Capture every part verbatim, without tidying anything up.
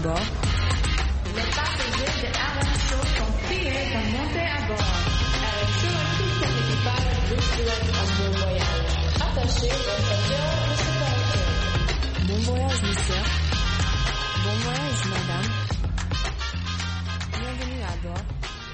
bord. Les passagers de R M Show sont priés de monter à bord. R M Show et tout son équipage vous souhaitent un bon voyage. Attachez votre ceinture de sécurité. Bon voyage, monsieur. Bon voyage, madame. Bienvenue à bord.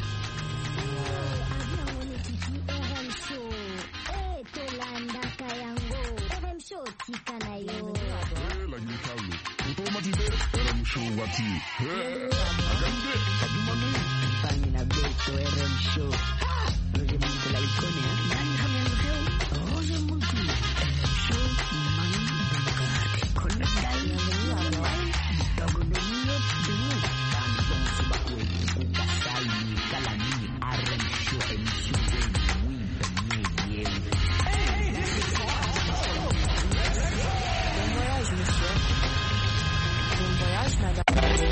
Lagi kalu, otomatis R M Show wati. Agande, adumani. Pangina beto R M Show. Roger Mungu la ikone ya. Nani hamemfeo? Roger Mungu. R M Show mani bangade. Kona dai. Dogo domino dino. Tani bongo subakwe. Ukasai ni kalani. R M Show M C wengi. Wimpe nye nye. Bon voyage, monsieur. Bon voyage, madame.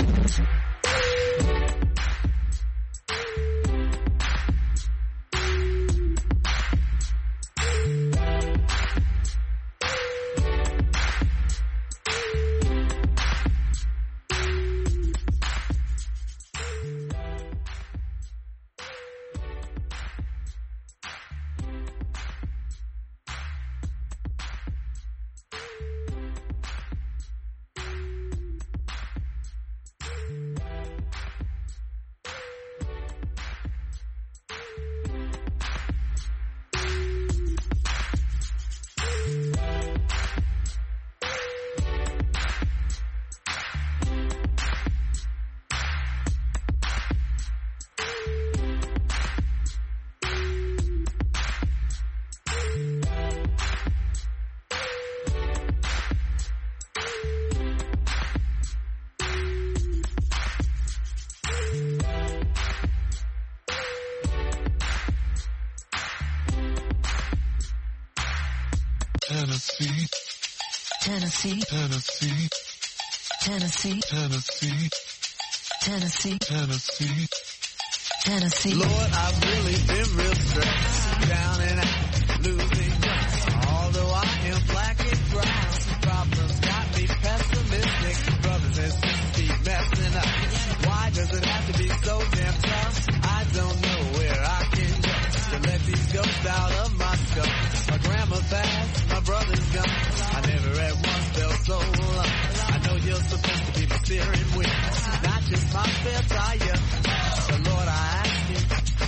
Tennessee, Tennessee, Tennessee, Tennessee, Tennessee, Tennessee, Tennessee. Tennessee. Lord, I've really been real stressed, down and out, losing ground. Although I am black and brown, problems got me pessimistic. Brothers and sisters keep messing up. Why does it have to be so damn tough? I don't know where I can go to let these ghosts out of my skull. My grandma passed, my brother's gone. I never at once felt so alone. I know you're supposed to be my steering wheel, not just my spare tire. So Lord, I ask you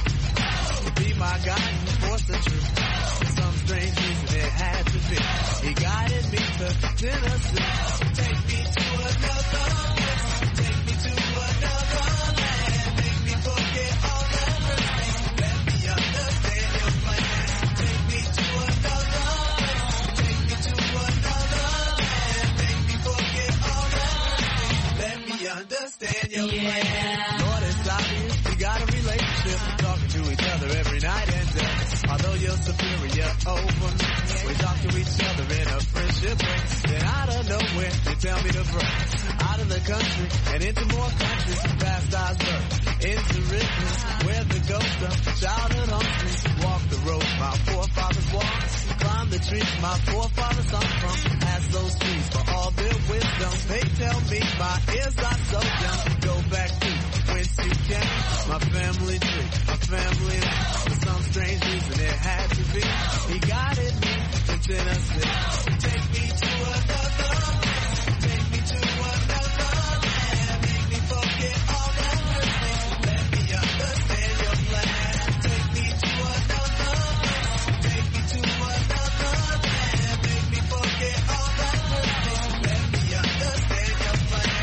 to be my guiding force and truth. For some strange reason it had to be. He guided me to Tennessee. Take me to another place. Take me to another land. Make me forget all that hurt me. Let me understand your plan. Take me to another place. Take me to another land. Make me forget all that hurt me. Let me understand your plan. Lord, it's obvious we got a relationship, talking to each other every night and day. Although you're superior over me, we talk to each other in a friendship way. Then out of nowhere, you tell me to break out of the country and into more countries, past Iceberg, into rivers, where the ghost of childhood haunts me. Walk the road my forefathers walked, climb the trees my forefathers hung from. Ask those trees for all their wisdom. They tell me my ears are so young. Go back to whence you came, my family tree, my family name. For some strange reason it had to be. He guided me to Tennessee. Take me to another place. Take me to another land. Make me forget all that hurt me. Let me understand your plan. Take me to another place. Take me to another land. Make me forget all that hurt me. Let me understand your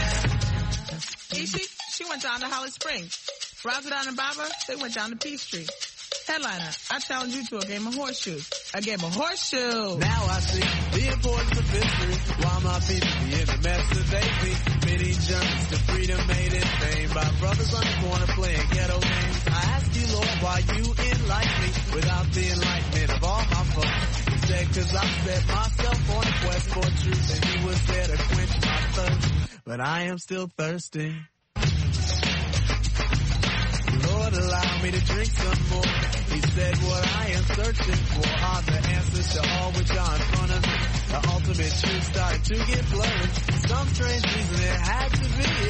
plan. Ishi, she went down to Holly Springs. Razadon and Baba, they went down to Peachtree. Headliner, I challenge you to a game of horseshoes. A game of horseshoes. Now I see the importance of history. Why my people be in the mess that they be. Many journeys to freedom made in fame by brothers on the corner playing ghetto games. I ask you, Lord, why you enlighten me without the enlightenment of all my folks. You said, cause I set myself on a quest for truth and you was there to quench my thirst. But I am still thirsty. Lord, allow me to drink some more. He said what I am searching for are the answers to all which are in front of me. The ultimate truth started to get blurred. For some strange reason it had to be.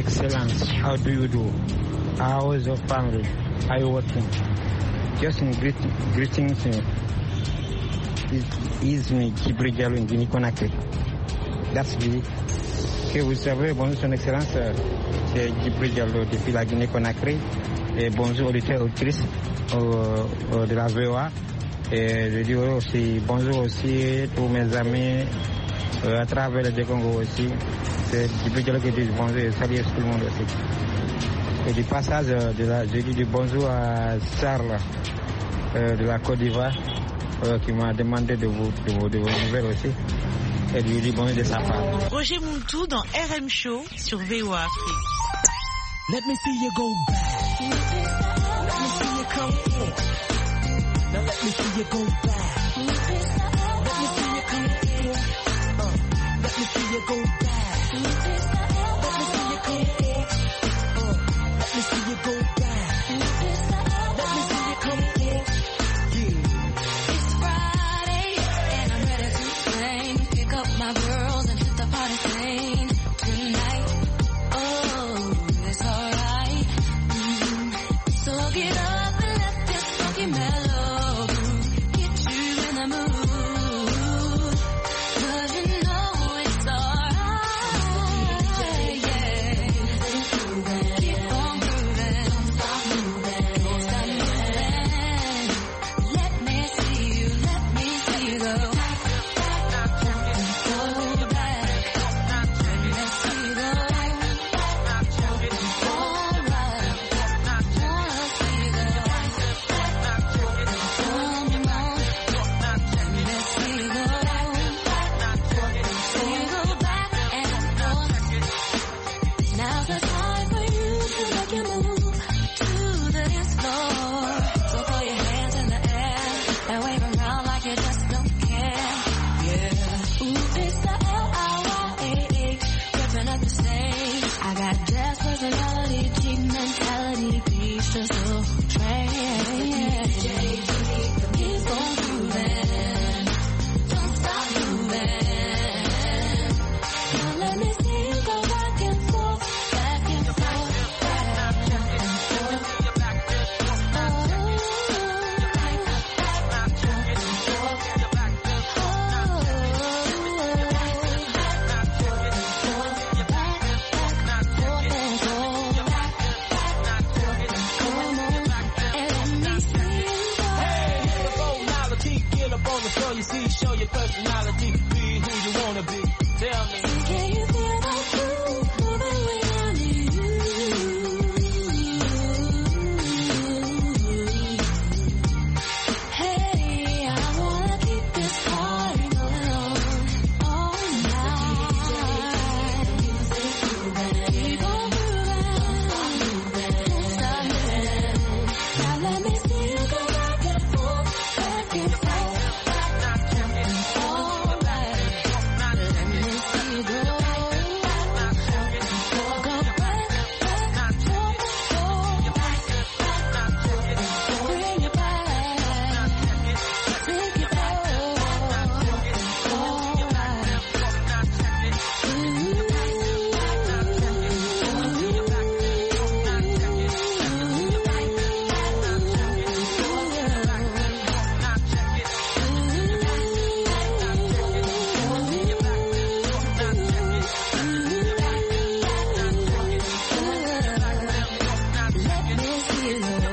excellence. How do you do? How is your family? Are you working? Just in greet, greetings. Uh, is me, Djibril Diallo, in Guinée-Conakry. That's me. Que vous savez, bonjour son excellence, c'est Djibril Diallo depuis la Guinée-Conakry. Et bonjour auditeurs et auditrices euh, euh, de la V O A. Et je dis aussi bonjour aussi tous mes amis euh, à travers le Congo aussi. C'est Djibril Diallo qui dit bonjour et salut tout le monde aussi. Et du passage, de la, je dis du bonjour à Charles euh, de la Côte d'Ivoire euh, qui m'a demandé de vous, de, vous, de vos nouvelles aussi. Et lui dis bonjour de sa part. Roger Muntu dans R M Show sur V O A Afrique. Let me see you go back. Let me see you come forward. Now let me see you go back. Let me see you come forward. Uh, let me see you go back. Let me see you come forward. Uh, let me see you go back. Let me see you come forward. Yeah. It's Friday and I'm ready to swing. Pick up my girls and hit the party scene tonight. Oh, it's alright. Mm. So get up and let this funky mellow get you in the mood. 'Cause you know it's alright. Yeah. Keep on grooving. Don't stop moving. Don't stop moving. Let me see you. Let me see you go. Go back. Let me see you go. All right. Wanna see you go. Come on. Let me see you go. See you go back and forth. Now's the time for you to make your move to the dance floor. So throw your hands in the air and wave around like you just don't care. Yeah. Ooh, it's the L I Y A A, ripping up the stage. I got jazz personality, G mentality, beats the soul train. Keep on grooving, don't stop moving. Now let me see you go back and forth, back and forth, back and forth. Get up on the floor, you see, show your personality, be who you wanna be. Tell me. Can you feel that groove moving without you? Hey, I wanna keep this party going on all night. Keep on moving, don't stop moving. Now let me see you go back and forth, back and forth. All right. Let me see you go. Go back, back, forth, forth. Bring it back. Take it back. All right. Let me see you go.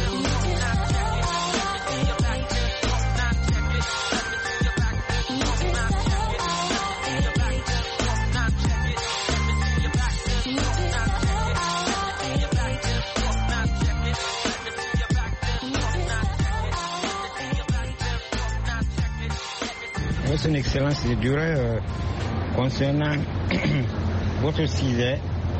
Son Excellence, je dirais, euh, concernant votre sujet,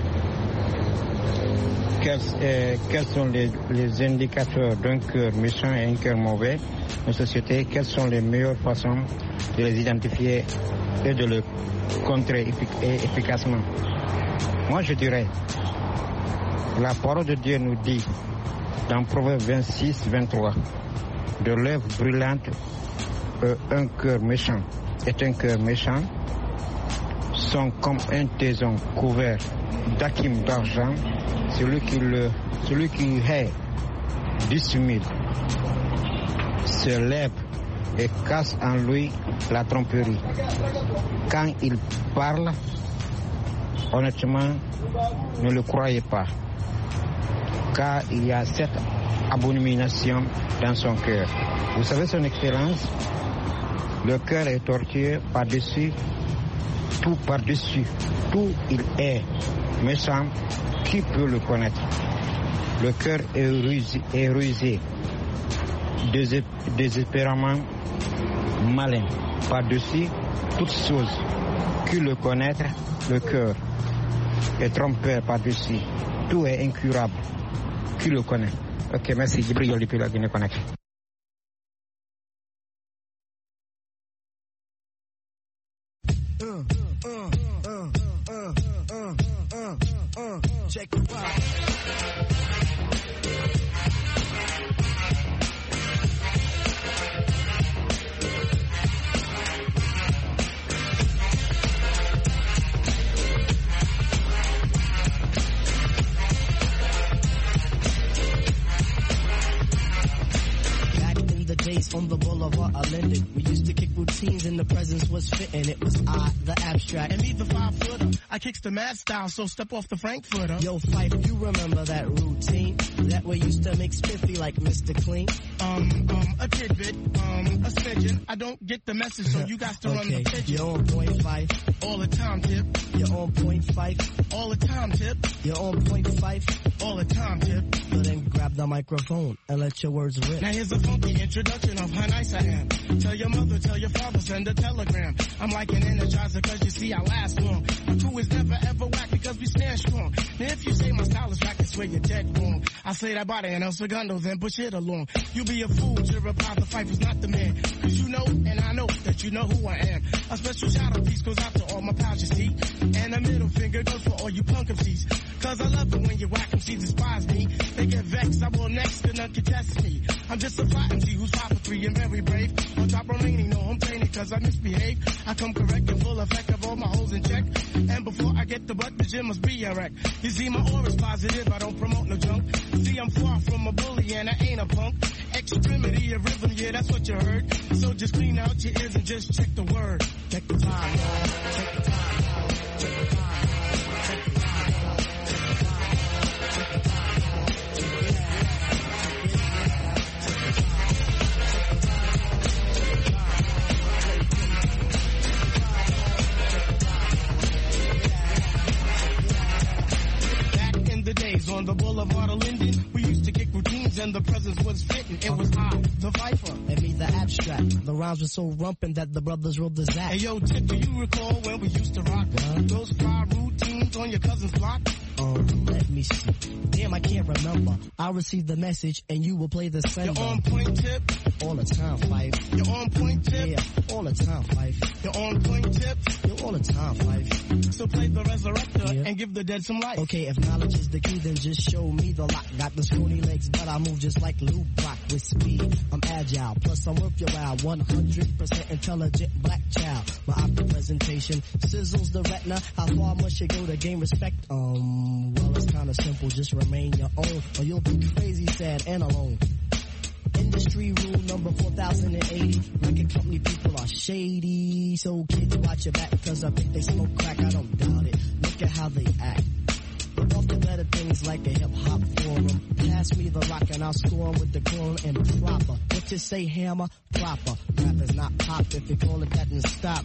quels, euh, quels sont les, les indicateurs d'un cœur méchant et un cœur mauvais dans la société, quelles sont les meilleures façons de les identifier et de le contrer effic- efficacement. Moi, je dirais, la parole de Dieu nous dit, dans Proverbe vingt-six, vingt-trois, de l'œuvre brûlante, euh, un cœur méchant est un cœur méchant, sont comme un tison couvert d'acim d'argent. Celui qui, le, celui qui est dissimule se lève et casse en lui la tromperie. Quand il parle, honnêtement, ne le croyez pas, car il y a cette abomination dans son cœur. Vous savez, son Excellence, le cœur est tortueux par-dessus, tout par-dessus, tout il est méchant, qui peut le connaître? Le cœur est rusé, est rusé désé- désespérément malin, par-dessus toutes choses, qui le connaître? Le cœur est trompeur par-dessus, tout est incurable, qui le connaît? Ok, merci. Djibril depuis la Guinée-Conakry. Check it out. On the boulevard of Linden, we used to kick routines and the presence was fitting. It was I, the abstract, and me, the five footer. I kicks the mad style, so step off the Frankfurter. Yo, Fife, you remember that routine that we used to make spiffy like Mister Clean? Um, um, a tidbit, um, a smidgen. I don't get the message, so you got to okay. run the pigeon. You're on point five, all the time, tip. You're on point five, all the time, tip. You're on point five, all the time, tip. So then grab the microphone and let your words rip. Now here's a funky introduction of how nice I am. Tell your mother, tell your father, send a telegram. I'm like an energizer cause you see I last long. My crew is never ever whack because we stand strong. Now if you say my style is whack, I swear you're dead wrong. I say that body and El Segundo, then push it along. You be a fool to reply the fight was not the man. Cause you know and I know that you know who I am. A special shout out piece goes out to all my pals you see. And a middle finger goes for all you punk M Cs. Cause I love it when you whack M Cs despise me. They get vexed, I will next and none can test me. I'm just a flat M C who's five for three and very brave. On top remaining, no home training cause I misbehave. I come correct and full effect of all my holes in check. And before I get the butt, the gym must be a wreck. You see my aura's positive, I don't promote no junk. See I'm far from a bully and I ain't a punk. Extremity of rhythm, yeah that's what you heard. So just clean out your ears and just check the word. Check the time, y'all. Check the time, y'all. Check the time, y'all. Check the time, y'all. Check the time, on the boulevard of Linden, we used to kick routines and the presence was fitting. It was I, the Viper, and me, the abstract. The rhymes were so rumpin' that the brothers rolled the Zach. Hey yo, Tip, do you recall when we used to rock uh, those fly routines on your cousin's block? Um, let me see. Damn, I can't remember. I received the message and you will play the sender. You're on point, Tip. All the time, Fife. You're on point, Tip. Yeah, all the time, Fife. You're on point, Tip. You're all the time, Fife. So play the resurrector yeah. and give the dead some life. Okay, if knowledge is the key, then just show me the lock. Got the scrawny legs, but I move just like Lou Brock with speed. I'm agile, plus I'm worth your while. one hundred percent intelligent black child. My optic presentation sizzles the retina. How far must you go to gain respect? Um, well, it's kinda simple. Just remain your own, or you'll be crazy, sad, and alone. Industry rule number four thousand eighty. Record company people are shady. So kids, watch your back, cause I think they smoke crack. I don't doubt it. Look at how they act. But off the better things like a hip-hop forum. Pass me the rock and I'll score 'em with the chrome and proper. What you say, hammer? Proper. Rap is not pop. If you call it that, then stop.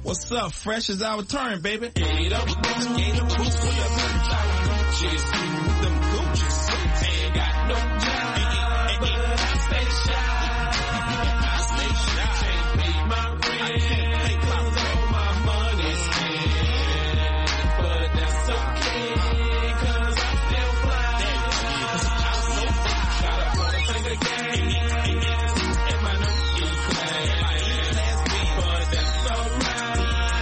What's up? Fresh is our turn, baby. Get up, get up, boots with the Gucci's, them Gucci's. Ain't got no time, but I stay shy. I stay shy. Can't pay my rent. I can't pay cause all my money's spent. But that's okay, cause I'm still fly. I'm so fly. Gotta wanna play the game. And my new E-class. But that's alright.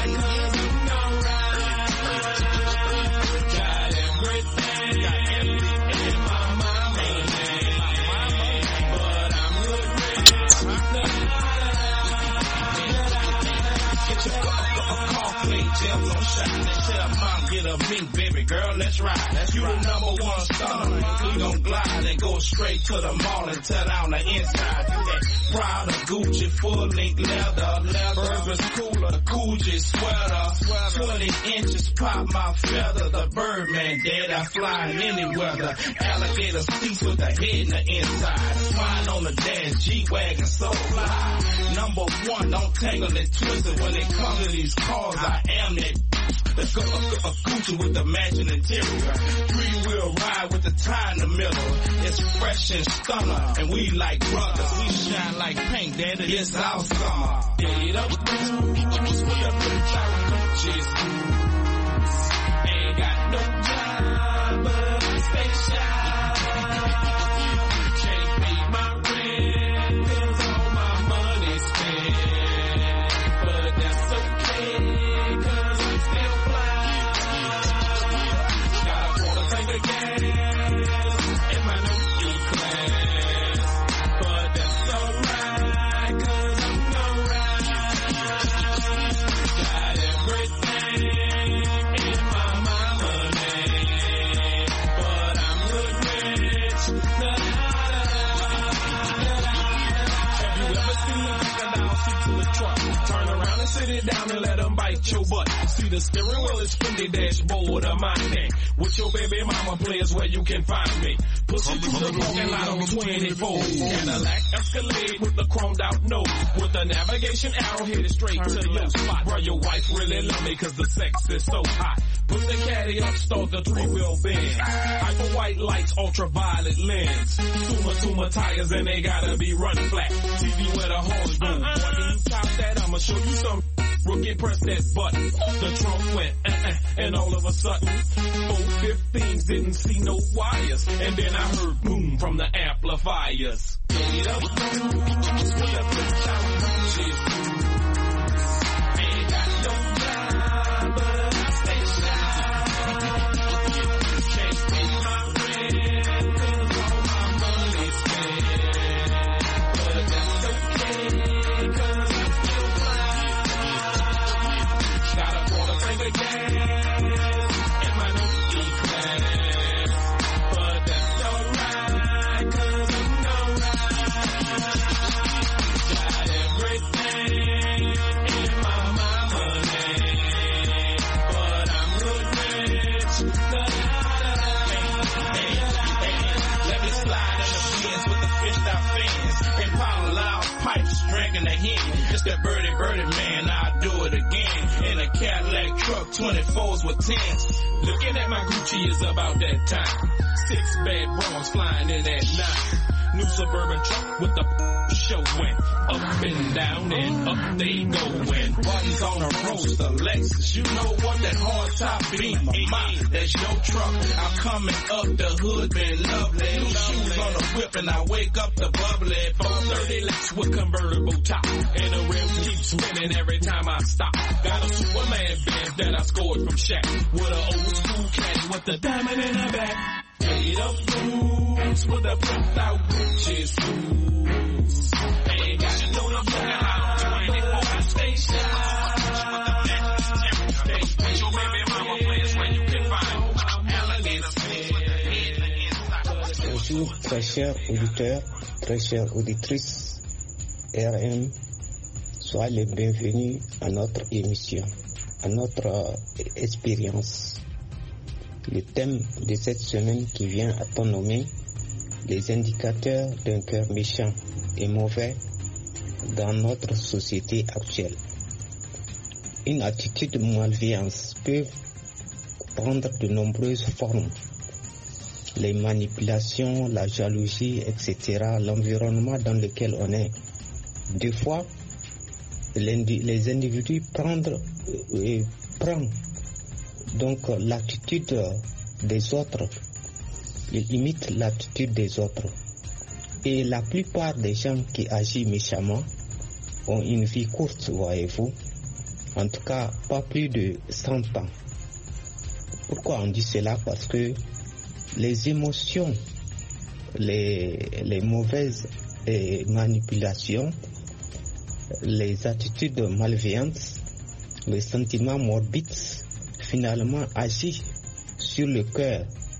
Get a mink, baby girl, let's ride. Let's you ride. The number one star. We gon' glide and go straight to the mall and tear down the inside. That Prada, Gucci, full length leather, leather. Burberry's cooler, the Coogee sweater. twenty inches pop my feather. The Birdman dead, I fly in any weather. Alligator seats with the head in the inside. Swine on the dash, G-Wagon so fly. Number one, don't tangle and twist it. When it comes to these cars, I am that. Let's go a, a, a Gucci with the matching interior. Three-wheel ride with the tie in the middle. It's fresh and stunner, and we like brothers. We shine like paint, daddy. It's our summer. Get up, Gucci's with the Gucci's. Ain't got no time, but I stay shy. Can't pay my rent, cause all my money's spent. But that's okay, cause I'm still fly. Gotta wanna take a gas in my new E-class. But that's alright, cause I'm gon' ride. Got everything in my mama name. But I'm good rich. Have you ever seen a nigga down seat to the truck? Turn around and sit it down and let them bite your butt. See the steering wheel is from the dashboard of my neck. With your baby mama plays where you can find me. Push it through the parking lot on twenty-four. Cadillac Escalade with the chromed out nose. With the navigation arrow headed straight to your spot. Bro, your wife really love me cause the sex is so hot. Put the caddy up, start the three-wheel bend. Hyper white lights, ultraviolet lens. Tuma Tuma tires and they gotta be run flat. T V where the horns boom. Boy, when you top that, I'ma show you some. Rookie, press that button. The trunk went, uh-uh, and all of a sudden, four fifteens didn't see no wires. And then I heard boom from the amplifiers. Get up, ain't got no time, but I stay shy. Can't pay my rent, cause all my money's spent. But that's okay, cause I'm still fly. Gotta wanna take a gas in my new E-class. But that's alright, cause I'm gon' ride. Got everything in my mama name. But I'm good rich. Let me slide in the Benz with the fished out fans. And pile loud pipes, dragging the hen. It's that birdie birdie man, I'll do it again. In a Cadillac truck, twenty-fours with tens. Looking at my Gucci is about that time. Six bad bras flying in at nine. New suburban truck with the show went up and down and up they going. Buttons on a roaster, Lexus. You know what that hard top beam mine. That's your truck. I'm coming up the hood, been lovely. New shoes on the whip and I wake up the bubbly. four thirty Lex with convertible top. And the rims keep spinning every time I stop. Got a Superman Benz that I scored from Shaq. With an old school caddy with the diamond in the back. Paid up boots with a flipped out Gucci's shoes. Ain't got to know the fucking out twenty-four station. With your baby mama place where you can find alligator fish with the head in the inside. Bonjour, très chers auditeurs, très chères auditrices, R M, soyez les bienvenus à notre émission, à notre euh, expérience. Le thème de cette semaine qui vient à ton nommer, les indicateurs d'un cœur méchant et mauvais dans notre société actuelle. une attitude malveillante peut prendre de nombreuses formes. Les manipulations, la jalousie, et cetera, l'environnement dans lequel on est. Des fois, les individus prennent, euh, prennent donc l'attitude des autres. Ils imitent l'attitude des autres. Et la plupart des gens qui agissent méchamment ont une vie courte, voyez-vous. En tout cas, pas plus de cent ans. Pourquoi on dit cela? Parce que les émotions, les, les mauvaises eh, manipulations, les attitudes malveillantes, les sentiments morbides, finalement agissent sur le cœur.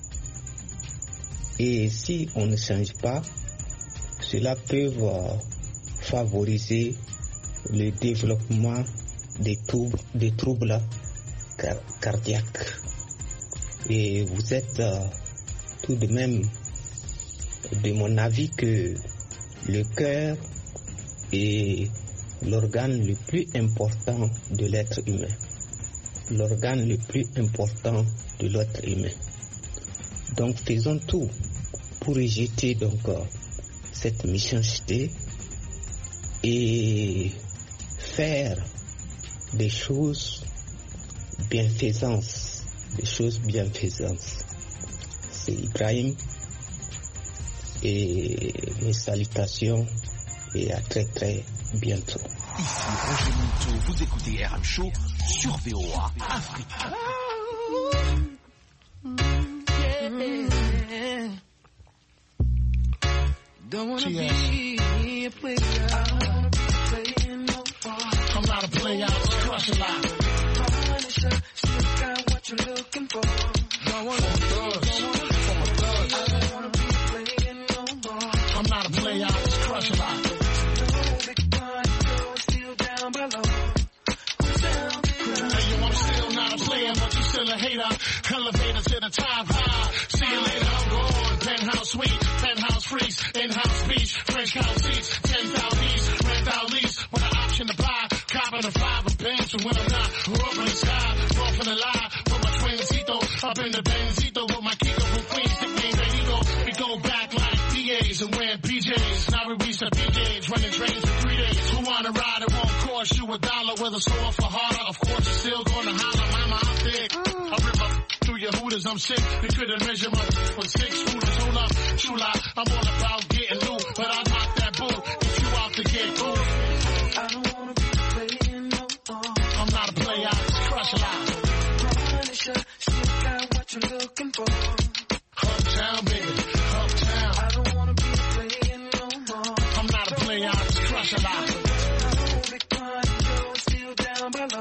Et si on ne change pas, cela peut euh, favoriser le développement des troubles, des troubles car cardiaques. Et vous êtes euh, tout de même de mon avis que le cœur est l'organe le plus important de l'être humain. L'organe le plus important de l'être humain. Donc faisons tout pour rejeter donc euh, cette méchanceté et faire des choses bienfaisantes, des choses bienfaisantes. C'est Ibrahim et mes salutations et à très très bientôt. Ici Roger Monteau, vous écoutez R M Show sur V O A Afrique. Don't wanna be a player. I don't wanna be playing no ball. I'm not a player, I just crush a lot. Punisher, still got what you're looking for. Don't wanna be, don't wanna be, I don't wanna be playing no ball. I'm not a player, I just crush a lot. No big pun, you're still down below. Hey, yo, I'm still not a player, but you still a hater. Elevator to the top high. See you later, I'm gone. Penthouse suite, penthouse freaks, in-house beach, French count seats, ten thousand east, rent out lease, with an option to buy, copping a five of bench, and when I'm not, we're up in the sky, off in the lie, with my twincito, up in the Benzito, with my Kiko from Queens, nickname Benito, we go back like D As and wearing P Js, now we reach the P Js, running trains for three days, who wanna ride, it won't cost you a dollar, with a store for harder, of course you're still gonna holler, mama, I'm thick, I rip up through your hooters, I'm sick, we couldn't measure my for six hooters, hold up, true lie, I'm all about getting loot, but I knock that boot if you out to get cool. I don't wanna be playing no ball. I'm not a player, I just crush a lot. Punisher, still got what you're looking for. Uptown, baby, uptown. I don't wanna be playing no more. I'm not a player, I just crush a lot. No big pun, you're still down below.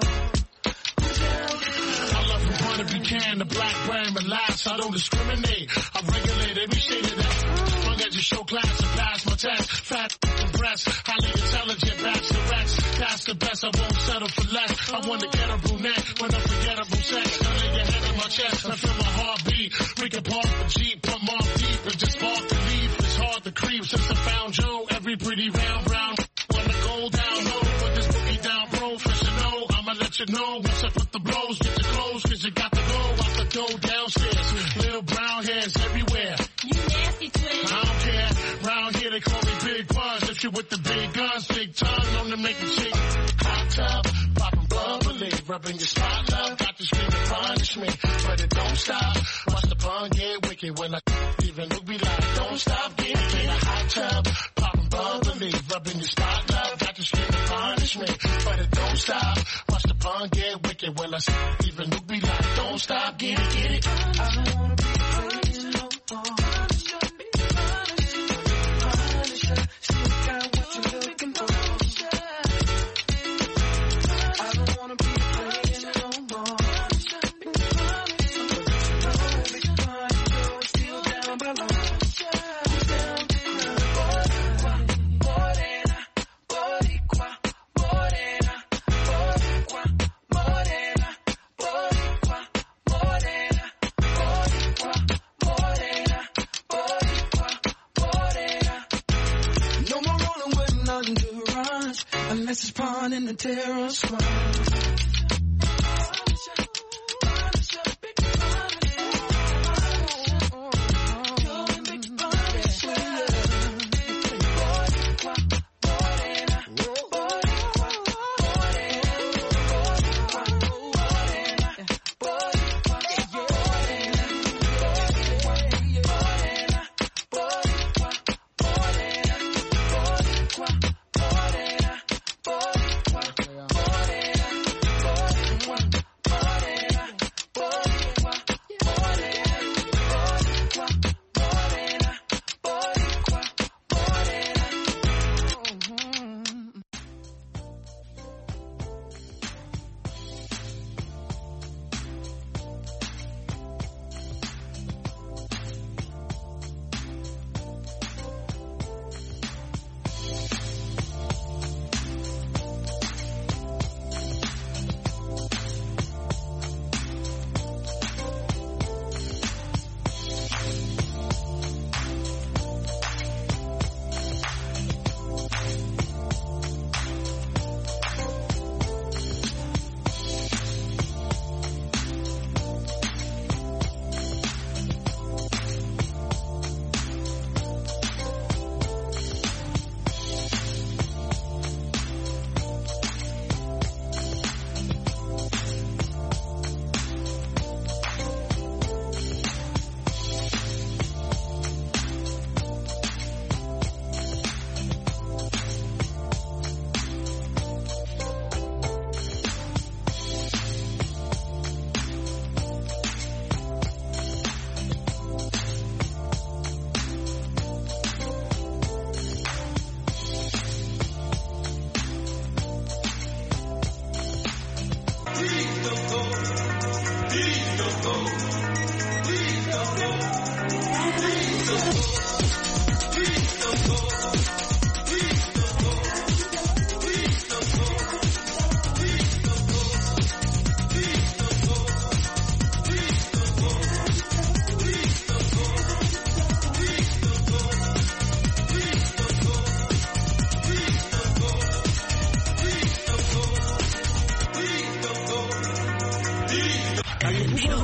I love from point of view can, the black brand, relax, I don't discriminate. I regulate every shade of that. Long as you show class and pass my test. Fat and breast, highly intelligent bachelorettes. That's the best, I won't settle for less. I want to get a brunette with unforgettable sex. I lay your head on my chest, I feel my heartbeat. We can park the Jeep, pump off deep, and just park the leave. It's hard to creep since I found Joe. Every pretty round brown wanna go down low, put this boogie down professional. I'ma let you know once I put the blows, get your clothes, cause you got to go out the door downstairs. Little brown hairs everywhere. You nasty twin. I don't care. Round here they call me Big Buzz. If you with the big guns, big tongue, known to make a chick hot tub, poppin' bubbly, rubbing your spot love, got you screaming punish me, but it don't stop. Watch the pun get wicked when I even look be like, don't stop getting in a hot tub, poppin' bubbly, rubbing your spot love, got you screaming punish me, but it don't stop. Watch the pun get wicked when I even look be like, don't stop, get it, get it. I don't wanna be playing no more. Still got what you're looking for. I don't wanna be playing no more. Big fun, you're still down below. Morena, boricua, morena, boricua, morena, boricua, morena, boricua, morena, boricua, morena. No more rolling with endurance, unless it's pawn in the terror squad.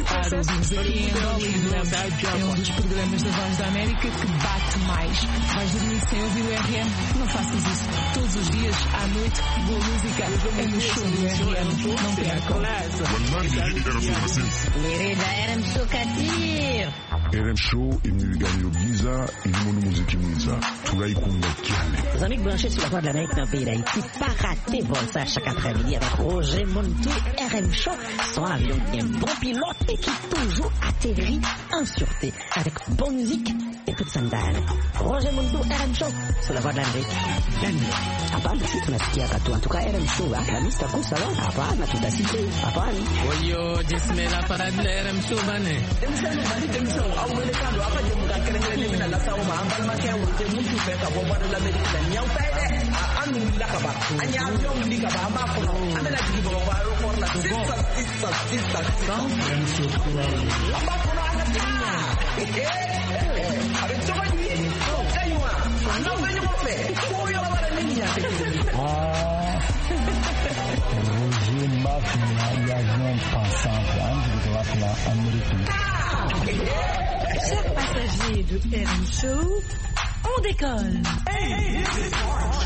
Para ouvirmos aqui em Hollywood, é um dos programas da Voz da América que bate mais. Vais dormir sem ouvir o R M? Não faças isso. Todos os dias, à noite, boa música é no show do R M. Não percam. Querida, R M Show Katir. R M Show imilingani Giza ilimono muziki mwiza tunaikunda kyane. Les amis branchés sur la Voix de l'Amérique dans le pays d'Haïti, pas rater Volsa chaque après-midi avec Roger Montou. R M Show, son avion qui est un bon pilote et qui toujours atterrit en sûreté avec bonne musique et toute sandale. Roger Montou, R M Show sur la Voix de l'Amérique. Hapana, si tunasikia katu. En tout cas, R M Show, la mista kusa lo. Hapana, tutasikia. Hapana. Oyo, jismela para de R M Show bane. Demsano bani demsano au wele kando apa je muka kerengele mina la sawo ma ambal ma kya wote mutu fe ka bo bada la medina nyaw tayde anu la ka ba anya avion ndi ka ba ba ko amela di bo ba ro ko la sista sista sista amba ko na ana tinya eh ave to ba ni ko kaywa ando ba ni mo fe ko yo ba la niña ah Roger Mafia y avion passant de la américaine. Chers passagers de R M Show, on décolle. Hey, this is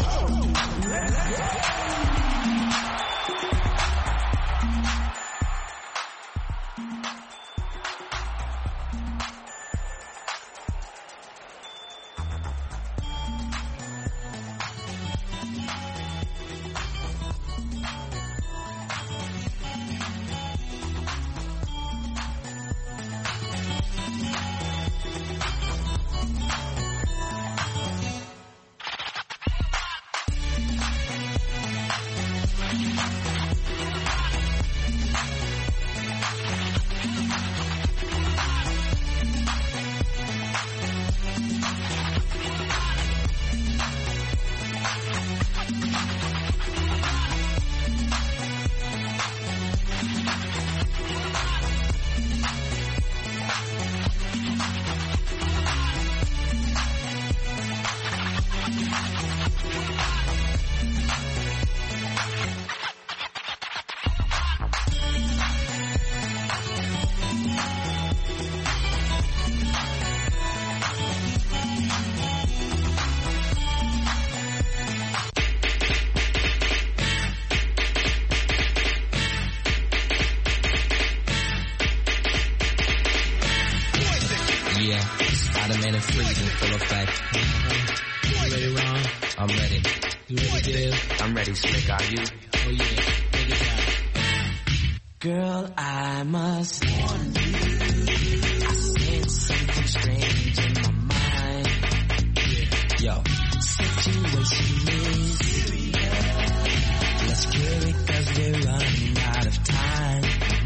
Spider-Man and Freeze in full effect. You ready, Ron? I'm ready. You ready, Dale? I'm ready, Slick. Are you? Oh, yeah. Take it down. Girl, I must warn you. I sense something strange in my mind. Yo, situation is serious. Let's cure it cause we're running out of time.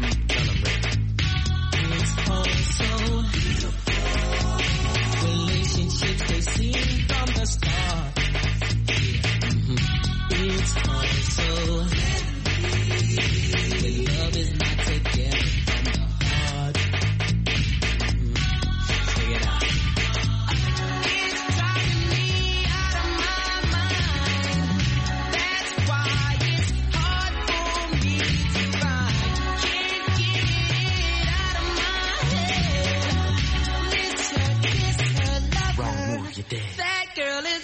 It's all so beautiful. Relationships they seem from the start. It's all so when love is not together from the heart. Check it out. It's driving me out of my mind. That's why it's hard for me to find. Can't get it out of my head. Miss her, kiss her, love her. Wrong move, you're dead. That girl is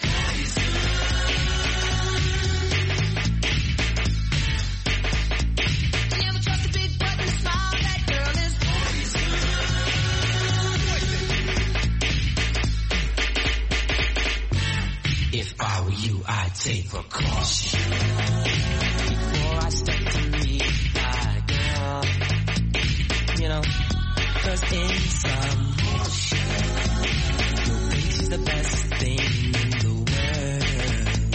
I take precaution before I step to meet my girl, you know, cause in some your bitch is the best thing in the world.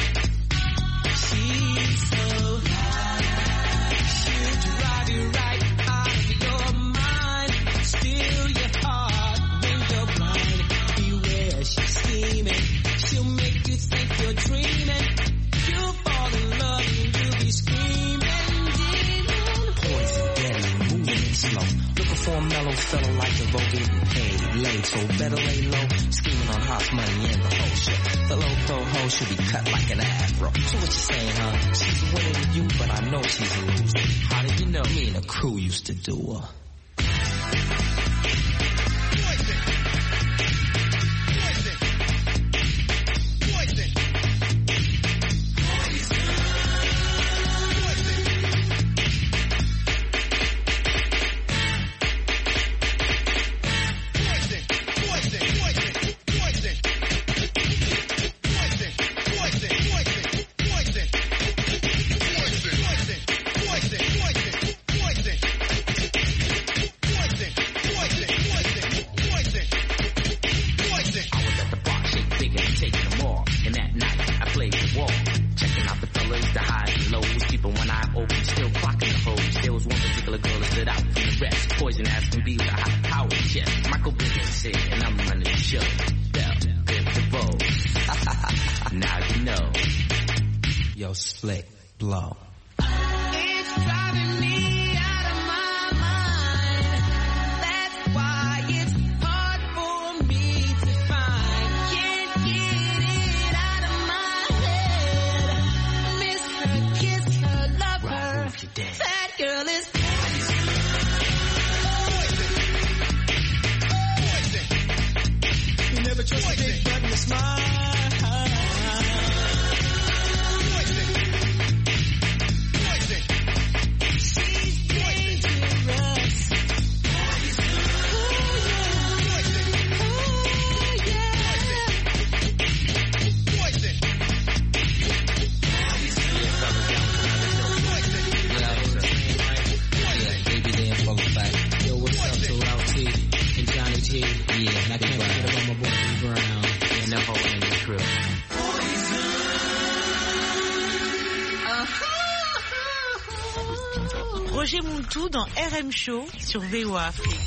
She's so high, she'll drive you right out of your mind, steal your heart when you're blind. Beware, she's scheming, she'll make you think you're dreaming. You'll fall in love and you'll be screaming, demon. Poison, deadly, moving slow. Looking for a mellow fella like the vote getting paid. Late, so better lay low. Scheming on hot money and the whole shit. The low pro hoe should be cut like an afro. So what you saying, huh? She's winning you, but I know she's a loser. How did you know? Me and the crew used to do her. Slick blow. It's driving me out of my mind. That's why it's hard for me to find. Can't get it out of my head. Miss her, kiss her, love her. That girl is poison. You never trust a big button to smile. Roger Montou dans R M Show sur V O A Afrique.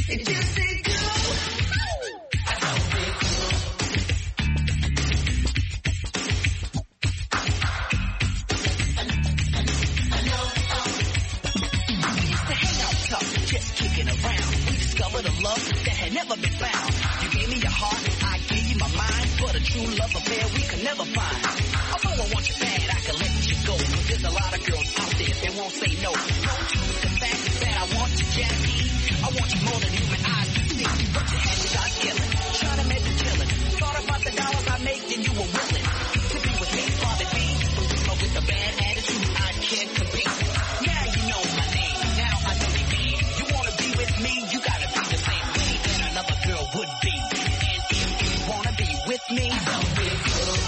It just ain't cool. I don't feel cool. We used to hang out tough, just kicking around. We discovered a love that had never been found. You gave me your heart, I gave you my mind. But a true love affair we could never find. Although I want you bad, I can let you go. But there's a lot of girls out there that won't say no. No to the fact that I want you, Jackie. I want you more than human eyes can see. But your head starts killing, trying to make you chillin'. Thought about the dollars I make and you were willing to be with me, Father B. But with a bad attitude, I can't compete. Now you know my name, now I know you mean. You wanna be with me, you gotta be the same way that another girl would be. And if you wanna be with me, don't be cool.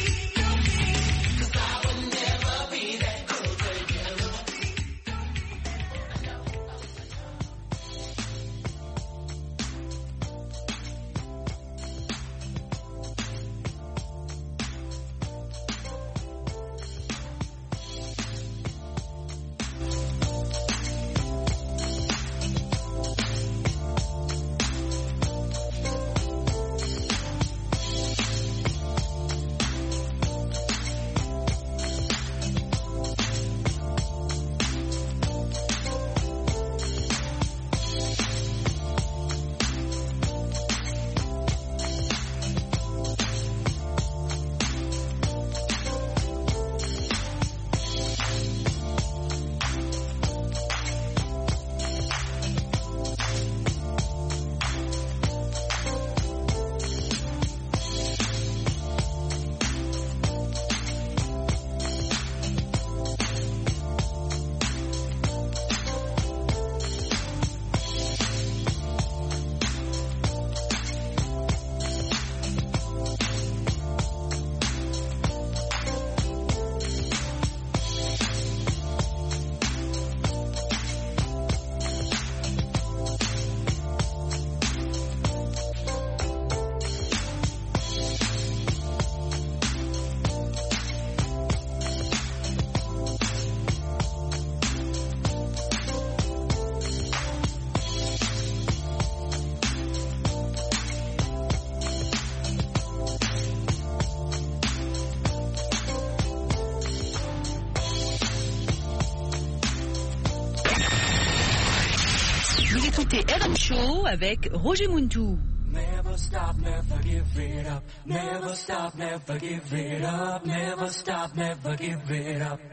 écoutez R M Show avec Roger Muntou. Never stop, never give it up. Never stop, never give it up. Never stop, never give it up.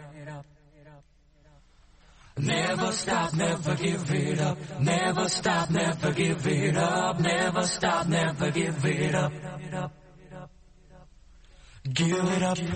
Never stop, never give it up. Never stop, never give it up. Never stop, never give it up. Give it up.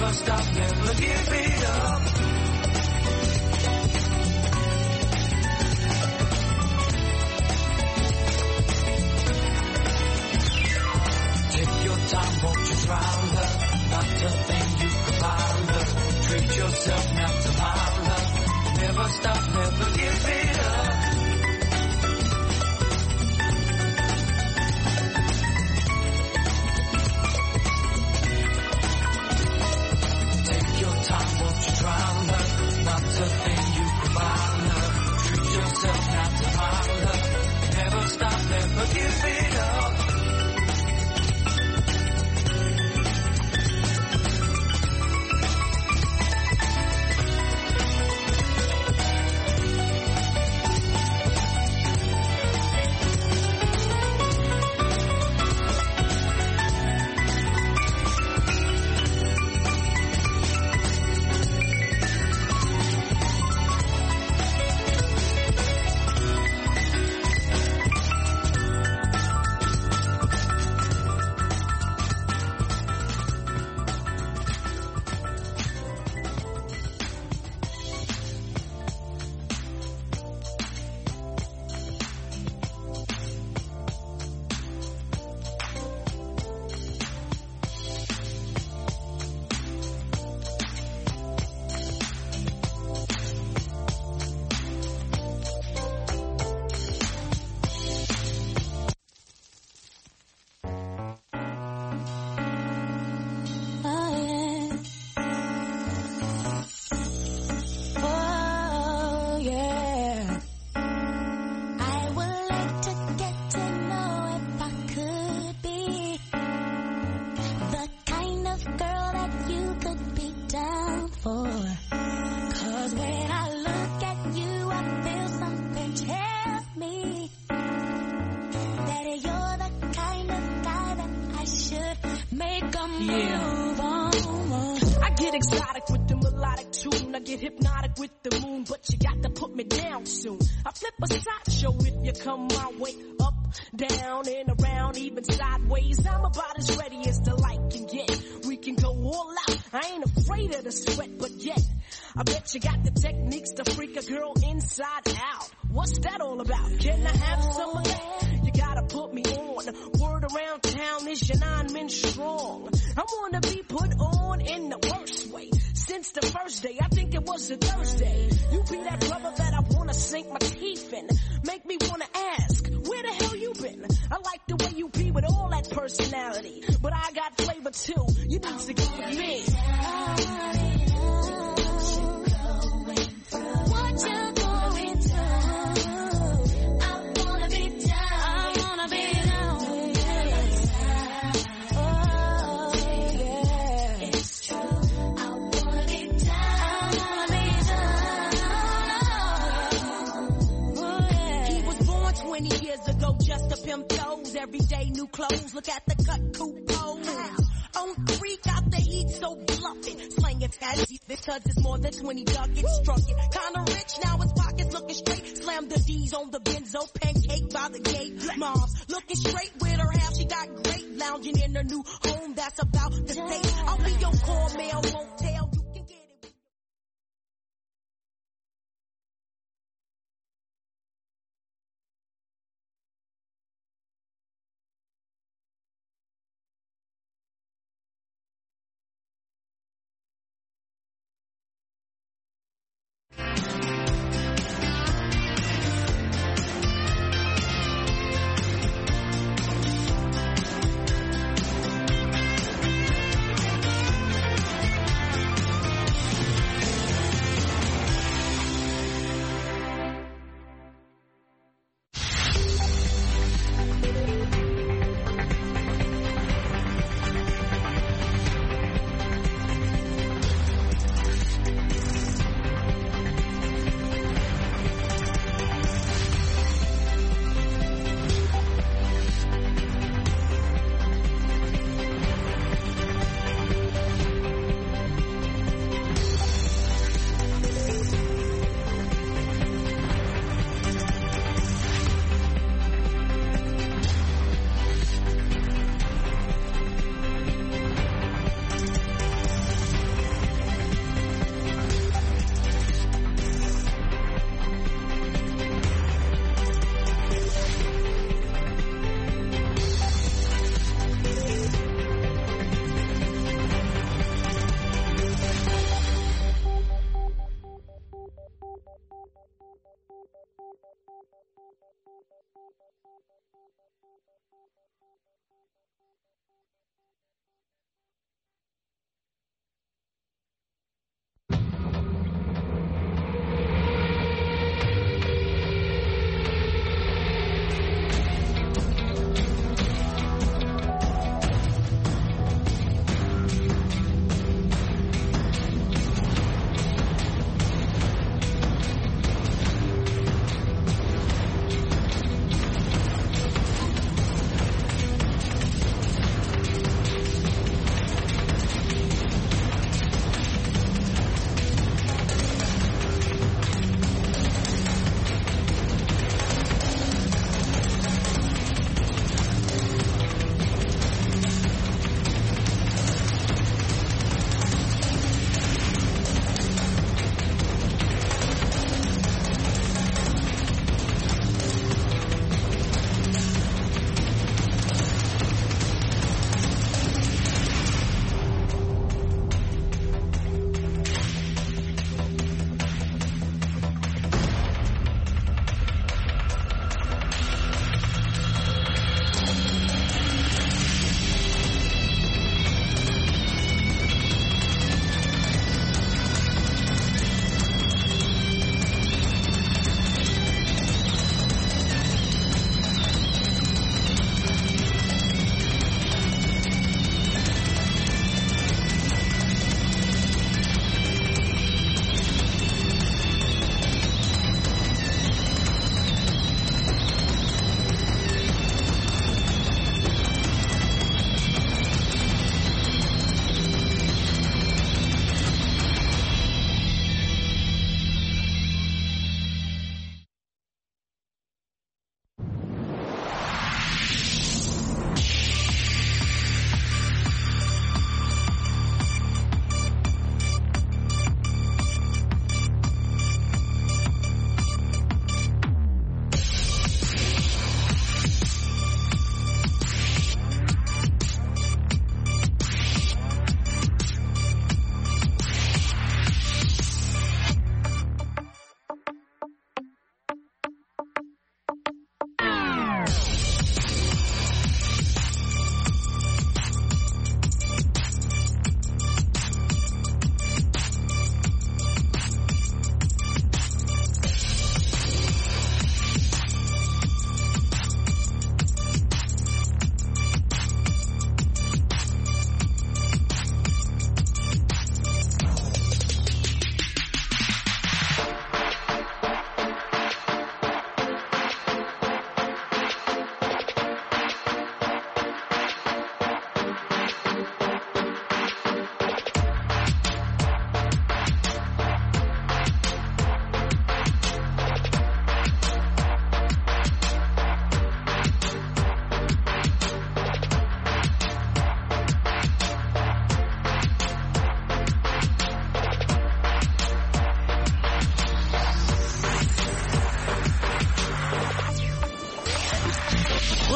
Never stop, never give it up. Take your time, won't you drown her? Not a thing you can find her. Treat yourself now to find her. Never stop, never give it up. Take your time, won't you drown her? Not a thing you can find her. Treat yourself now to find her. Never stop, never give it up.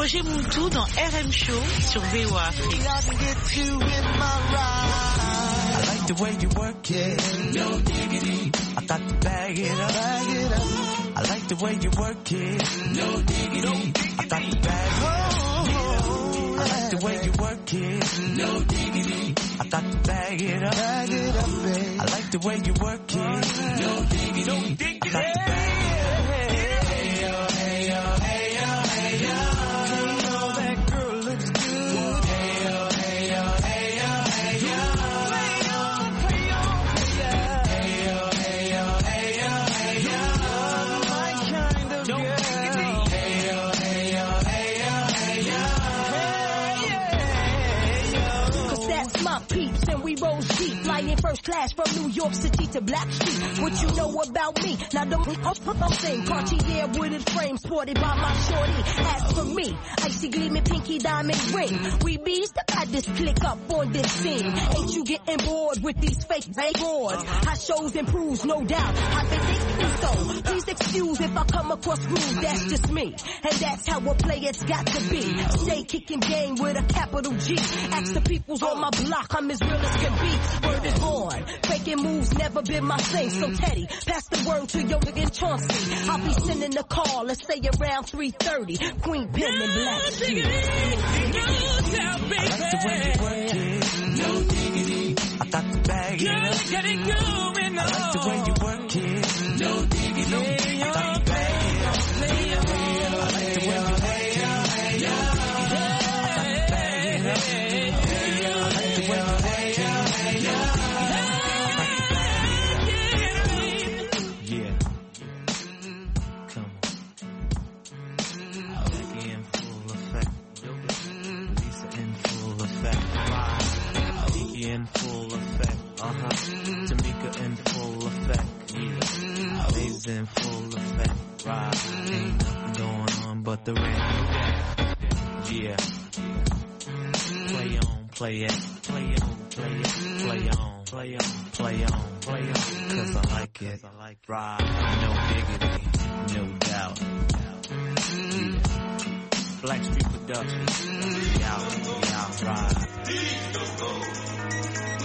Roger Moultou dans R M Show sur V O A Afrique. I like the way you work it, no diggity. I got to bag it up, bag it up. I like the way you work it, no diggity. I got to bag it up. I like the way you work it, no diggity. I got to bag it up, bag it up, babe. I like the way you work it, no diggity. I got to bag it up. Hey yo, hey yo, hey yo, hey yo. You know that girl looks good. Hey yo, hey yo, hey yo, hey yo. We roll deep, flying first class from New York City to Blackstreet. What you know about me? Now don't I'm saying Cartier wooded frame sported by my shorty. As for me, icy gleaming pinky diamond ring. We bees the baddest click up on this scene. Ain't you getting bored with these fake fake boards? How shows improves, no doubt. I've been thinking so. Please excuse if I come across rude. That's just me, and that's how a player's got to be. Stay kicking game with a capital G. Ask the peoples on my block, I'm as real as can be. Word is born. Faking moves never been my thing. So Teddy, pass the word to your nigga Chauncey. I'll be sending a call, let's say around three thirty. Queen Pen and Black Street. I like the way you work it, no diggity. I got to bag it up. I like the way you work it, no diggity. I got to bag it up. I like the way you work it, I got to bag it up. I like the way you work it. In full effect, uh-huh. Tamika in full effect, yeah. Blaze in full effect, right. Ain't nothing going on but the rain, yeah. Play on, play it, play on, play it, play on, play on, play on, play on. Cause I like it, right. No diggity, no doubt, yeah. Black Street Productions, we out, we out, right.